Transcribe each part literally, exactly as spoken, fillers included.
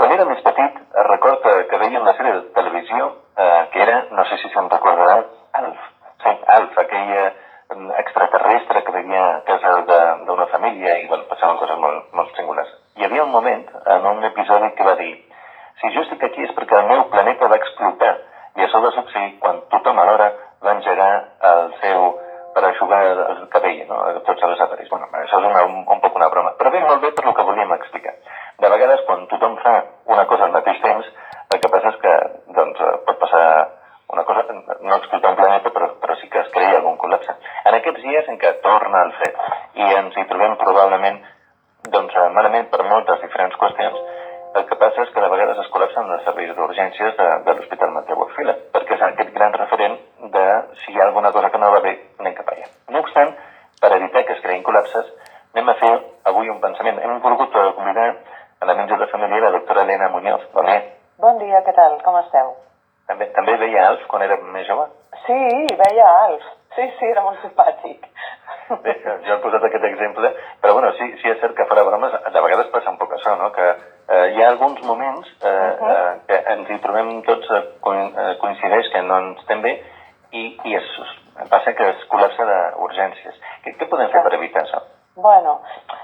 quan era més petit, record que veia una sèrie de televisió eh, que era, no sé si se'n recordarà, Alf. Sí, Alf, aquell eh, extraterrestre que vivia a casa d'una família i bueno, passaven coses molt, molt singulars. Hi havia un moment, en un episodi, que va dir: si jo estic aquí és perquè el meu planeta va explotar, i això va succeir quan tothom alhora va engegar el seu per aixugar el cabell, no? Tots els aparells. Bueno, això és una, un, un poc una broma, però ve molt bé per el que volíem explicar. De vegades, quan tothom fa una cosa al mateix temps, el que passa és que doncs, pot passar una cosa, no explotar un planeta, però, però sí que es crea algun col·lapse. En aquests dies en què torna el fred i ens hi trobem probablement doncs, malament per moltes diferents qüestions, el que passa és que de vegades es col·lapsen els serveis d'urgències de, de l'Hospital Mateu Orfila, perquè és aquest gran referent de si hi ha alguna cosa que no va bé, anem cap allà. No obstant, per evitar que es creïn col·lapses, anem a fer avui un pensament. Hem volgut convidar a la metge de família, la doctora Elena Muñoz. Bon dia. Bon dia, què tal? Com esteu? També, també veia Alf quan era més jove? Sí, veia Alf. Sí, sí, era molt simpàtic. Bé, jo he posat aquest exemple, però bueno, sí, sí és cert que fora bromes, de vegades passa un poc això, no? Que eh, hi ha alguns moments eh, uh -huh. eh, que ens hi trobem tots, eh, coincideix que no ens estem bé i, i es, passa que es col·lapsa d'urgències. Què, què podem fer per evitar això? Bueno,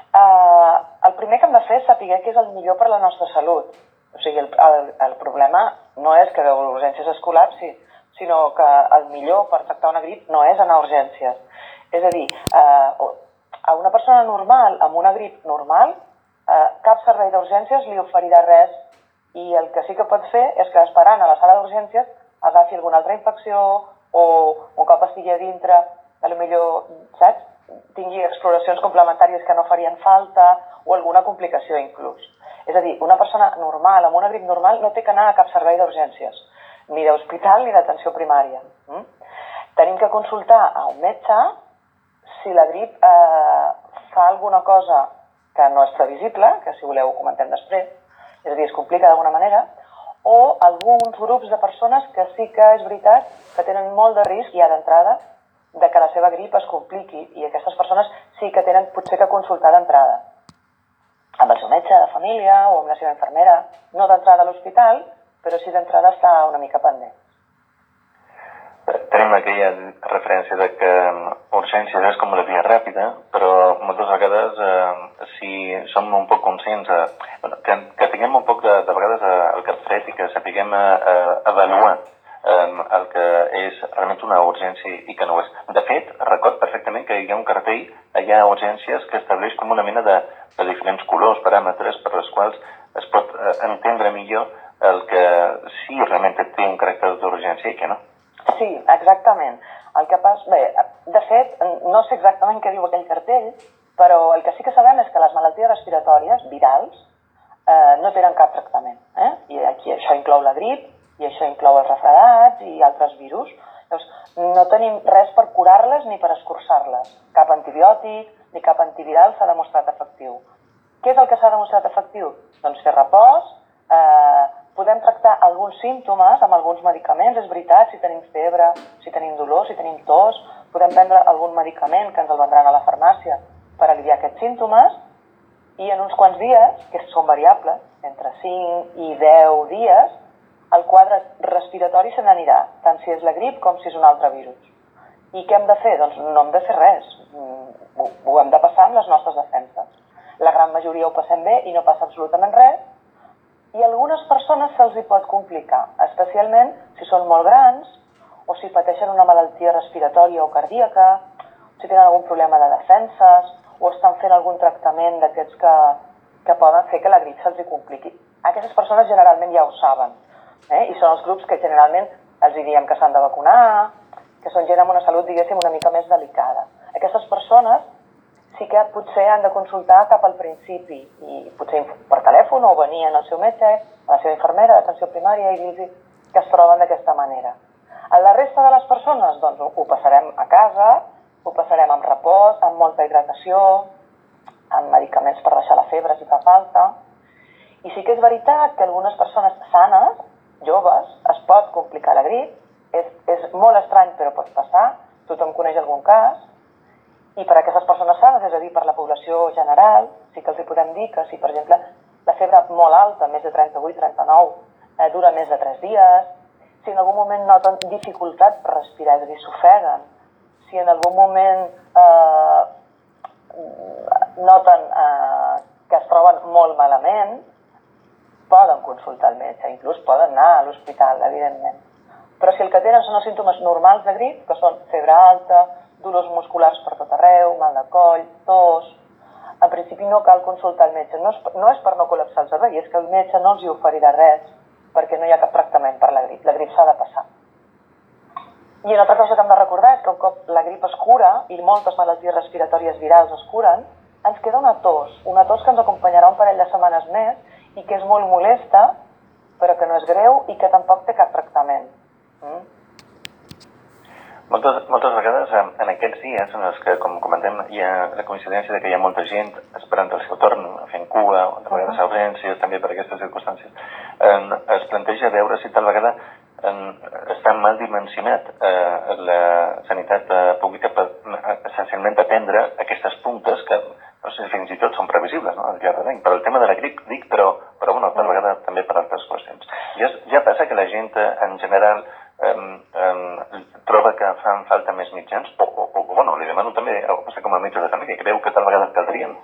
eh, el primer que hem de fer és saber què és el millor per la nostra salut. O sigui, el, el, el problema no és que l'urgències es col·lapsi, sinó que el millor per tractar una grip no és anar a urgències. És a dir, eh, a una persona normal, amb una grip normal, eh, cap servei d'urgències li oferirà res i el que sí que pot fer és que esperant a la sala d'urgències agafi alguna altra infecció o un cop estigui a dintre, potser, saps, tingui exploracions complementàries que no farien falta o alguna complicació inclús. És a dir, una persona normal, amb una grip normal, no té que anar a cap servei d'urgències, ni d'hospital ni d'atenció primària. Mm? Tenim que consultar a un metge si la grip eh, fa alguna cosa que no és previsible, que si voleu ho comentem després, és a dir, es complica d'alguna manera, o alguns grups de persones que sí que és veritat que tenen molt de risc ja d'entrada de que la seva grip es compliqui i aquestes persones sí que tenen potser que consultar d'entrada amb el seu metge de família o amb la seva infermera, no d'entrada a l'hospital, però sí d'entrada està una mica pendent. Tenim aquella referència de que urgències és com la via ràpida, però moltes vegades, eh, si som un poc conscients, eh, bueno, que, que tinguem un poc de, de vegades eh, el cap fred i que sapiguem eh, avaluar eh, el que és realment una urgència i que no ho és. De fet, record perfectament que hi ha un cartell allà a urgències que estableix com una mena de, de diferents colors, paràmetres per les quals es pot eh, entendre millor el que sí realment té un caràcter d'urgència i que no. Sí, exactament. El que passa... Bé, de fet, no sé exactament què diu aquell cartell, però el que sí que sabem és que les malalties respiratòries, virals, eh, no tenen cap tractament. Eh? I aquí això inclou la grip, i això inclou els refredats i altres virus. Llavors, no tenim res per curar-les ni per escurçar-les. Cap antibiòtic ni cap antiviral s'ha demostrat efectiu. Què és el que s'ha demostrat efectiu? Doncs fer repòs, eh, podem tractar alguns símptomes amb alguns medicaments, és veritat, si tenim febre, si tenim dolor, si tenim tos, podem prendre algun medicament que ens el vendran a la farmàcia per aliviar aquests símptomes i en uns quants dies, que són variables, entre cinc i deu dies, el quadre respiratori se n'anirà, tant si és la grip com si és un altre virus. I què hem de fer? Doncs no hem de fer res, ho, ho hem de passar amb les nostres defenses. La gran majoria ho passem bé i no passa absolutament res, i a algunes persones se'ls hi pot complicar, especialment si són molt grans o si pateixen una malaltia respiratòria o cardíaca, si tenen algun problema de defenses o estan fent algun tractament d'aquests que, que poden fer que la grip se'ls hi compliqui. Aquestes persones generalment ja ho saben, eh? I són els grups que generalment els diem que s'han de vacunar, que són gent amb una salut, diguéssim, una mica més delicada. Aquestes persones sí que potser han de consultar cap al principi i potser per telèfon o venir al seu metge, a la seva infermera d'atenció primària i dir-los que es troben d'aquesta manera. A la resta de les persones, doncs ho passarem a casa, ho passarem amb repòs, amb molta hidratació, amb medicaments per baixar la febre si fa falta. I sí que és veritat que algunes persones sanes, joves, es pot complicar la grip, és, és molt estrany però pot passar, tothom coneix algun cas, i per a aquestes persones sanes, és a dir, per la població general, sí que els hi podem dir que si, per exemple, la febre molt alta, més de trenta-vuit trenta-nou, eh, dura més de tres dies, si en algun moment noten dificultat per respirar, és a dir, s'ofeguen, si en algun moment eh, noten eh, que es troben molt malament, poden consultar el metge, inclús poden anar a l'hospital, evidentment. Però si el que tenen són els símptomes normals de grip, que són febre alta, dolors musculars per tot arreu, mal de coll, tos, en principi no cal consultar el metge. No és, no és per no col·lapsar el servei, és que el metge no els hi oferirà res, perquè no hi ha cap tractament per la grip. La grip s'ha de passar. I una altra cosa que hem de recordar és que un cop la grip es cura, i moltes malalties respiratòries virals es curen, ens queda una tos, una tos que ens acompanyarà un parell de setmanes més i que és molt molesta, però que no és greu i que tampoc té cap tractament. Mm? Moltes, moltes vegades en aquests dies en els que, com comentem, hi ha la coincidència de que hi ha molta gent esperant el seu torn, fent cua, de vegades a urgències, també per aquestes circumstàncies, eh, es planteja veure si tal vegada eh, està mal dimensionat eh, la sanitat eh, pública per essencialment atendre aquestes puntes que no sé, fins i tot són previsibles, no?, al llarg de l'any. Per el tema de la grip, dic, però, però bueno, tal vegada també per altres qüestions. Ja, ja passa que la gent, en general, um, um, troba que fan falta més mitjans, o, o, o bueno, li demano també, o passa com a metge de família, creu que tal vegada caldrien?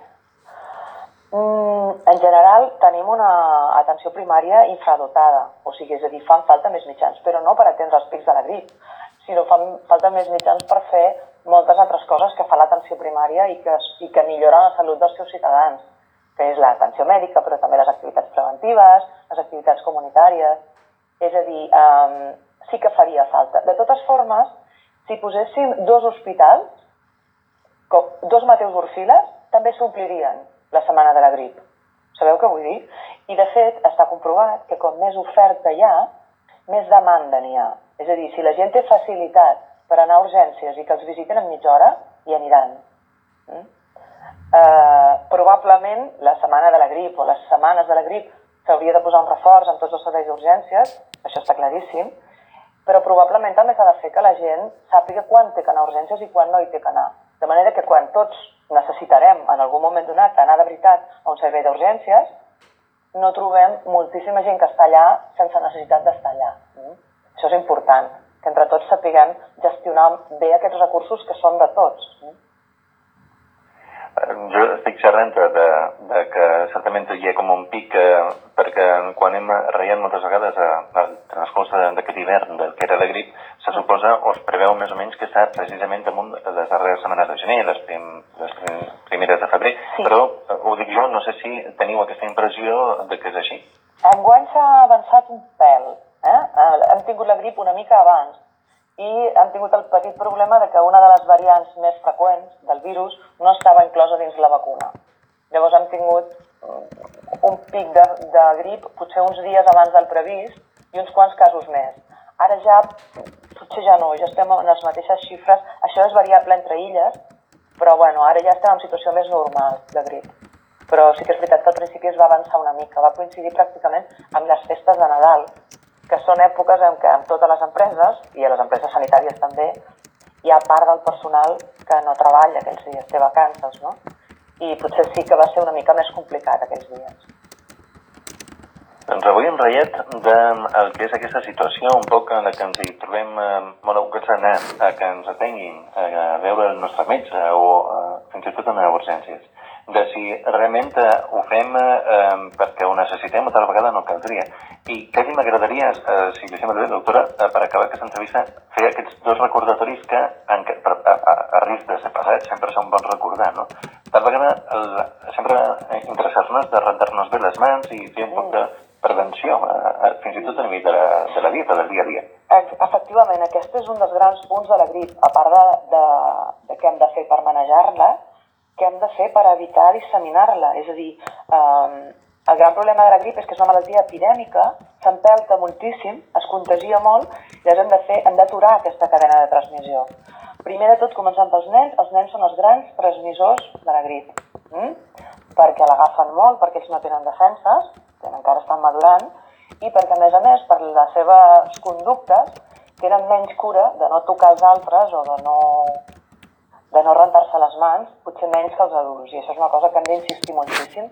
Mm, en general, tenim una atenció primària infradotada, o sigui, és a dir, fan falta més mitjans, però no per atendre els pics de la grip, sinó fan falta més mitjans per fer moltes altres coses que fa l'atenció primària i que, i que milloren la salut dels seus ciutadans, que és l'atenció mèdica, però també les activitats preventives, les activitats comunitàries. És a dir, eh, sí que faria falta. De totes formes, si poséssim dos hospitals, com dos Mateus Orfiles, també s'omplirien la setmana de la grip. Sabeu què vull dir? I de fet, està comprovat que com més oferta hi ha, més demanda n'hi ha. És a dir, si la gent té facilitat per anar a urgències i que els visiten en mitja hora, hi aniran. Mm? Eh, probablement la setmana de la grip o les setmanes de la grip s'hauria de posar un reforç en tots els serveis d'urgències, això està claríssim, però probablement també s'ha de fer que la gent sàpiga quan té que anar a urgències i quan no hi té que anar. De manera que quan tots necessitarem en algun moment donat anar de veritat a un servei d'urgències, no trobem moltíssima gent que està allà sense necessitat d'estar allà. Mm? Això és important, que entre tots sapiguem gestionar bé aquests recursos que són de tots. Jo estic xerrant de, de que certament hi ha com un pic, eh, perquè quan hem reient moltes vegades al transcurs d'aquest hivern del que era la grip, se suposa o es preveu més o menys que està precisament damunt de les darreres setmanes de gener, les, prim, les prim, primeres de febrer, sí. Però eh, ho dic jo, no sé si teniu aquesta impressió de que és així. Enguany s'ha avançat un pèl. Eh? Hem tingut la grip una mica abans i hem tingut el petit problema de que una de les variants més freqüents del virus no estava inclosa dins la vacuna. Llavors hem tingut un pic de, de grip potser uns dies abans del previst i uns quants casos més. Ara ja, potser ja no, ja estem en les mateixes xifres. Això és variable entre illes, però bueno, ara ja estem en situació més normal de grip. Però sí que és veritat que al principi es va avançar una mica, va coincidir pràcticament amb les festes de Nadal, que són èpoques en què amb totes les empreses, i a les empreses sanitàries també, hi ha part del personal que no treballa aquells dies, té vacances, no? I potser sí que va ser una mica més complicat aquells dies. Doncs avui hem reiet del que és aquesta situació un poc en la que ens hi trobem eh, molt abocats a anar, a que ens atenguin, a veure el nostre metge o eh, fins i tot anar a urgències. De si realment eh, ho fem eh, perquè ho necessitem o tal vegada no caldria. I quasi m'agradaria, eh, si li sembla bé, doctora, eh, per acabar aquesta entrevista, fer aquests dos recordatoris que, en, a, a, a risc de ser passat, sempre són bons recordar, no? Tal vegada el, sempre interessar-nos de rentar-nos bé les mans i fer un poc de prevenció, eh, fins i tot a nivell de la, de la dieta, del dia a dia. Efectivament, aquest és un dels grans punts de la grip, a part de, de, de què hem de fer per manejar-la, què hem de fer per evitar disseminar-la. És a dir, eh, el gran problema de la grip és que és una malaltia epidèmica, s'empelta moltíssim, es contagia molt, i llavors hem de fer, hem d'aturar aquesta cadena de transmissió. Primer de tot, començant pels nens, els nens són els grans transmissors de la grip, mm? perquè l'agafen molt, perquè ells no tenen defenses, encara estan madurant, i perquè, a més a més, per les seves conductes, tenen menys cura de no tocar els altres o de no, de no rentar-se les mans, potser menys que els adults. I això és una cosa que hem d'insistir moltíssim,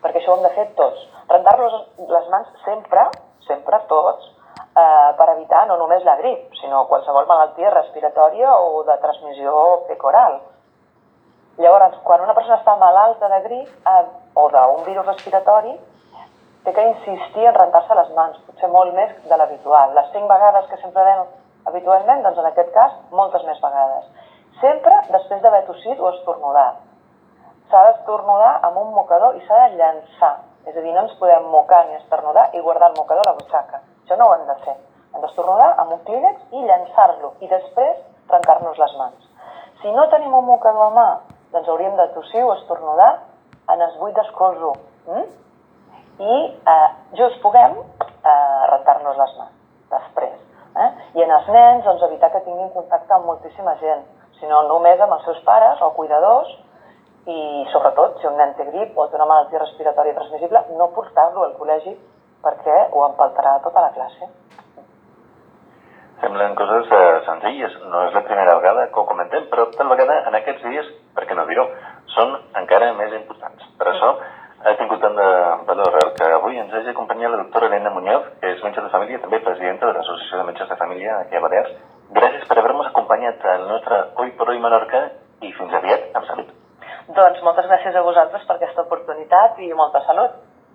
perquè això ho hem de fer tots. Rentar-nos les mans sempre, sempre tots, eh, per evitar no només la grip, sinó qualsevol malaltia respiratòria o de transmissió fecal-oral. Llavors, quan una persona està malalta de grip eh, o d'un virus respiratori, té que insistir en rentar-se les mans, potser molt més de l'habitual. Les cinc vegades que sempre fem habitualment, doncs en aquest cas, moltes més vegades. Sempre després d'haver tossit o estornudat. S'ha d'estornudar amb un mocador i s'ha de llançar. És a dir, no ens podem mocar ni estornudar i guardar el mocador a la butxaca. Això no ho hem de fer. Hem d'estornudar amb un clínex i llançar-lo i després rentar-nos les mans. Si no tenim un mocador a mà, doncs hauríem de tossir o estornudar en el buit d'escolzo. Mm? I eh, just puguem eh, rentar-nos les mans després. Eh? I en els nens, doncs, evitar que tinguin contacte amb moltíssima gent, sinó només amb els seus pares o cuidadors i, sobretot, si un nen té grip o té una malaltia respiratòria transmissible, no portar-lo al col·legi perquè ho empaltarà tota la classe. Semblen coses eh, senzilles. No és la primera vegada que ho comentem, però tal vegada en aquests dies, per què no dir-ho, són encara més importants. Per això ha tingut tant de valor el que avui ens hagi acompanyat la doctora Elena Muñoz, que és metge de família i també presidenta de l'Associació de Metges de Família aquí a Balears. Gràcies per haver-nos acompanyat al nostre Hoy por Hoy Menorca i fins aviat, amb salut. Doncs moltes gràcies a vosaltres per aquesta oportunitat i molta salut.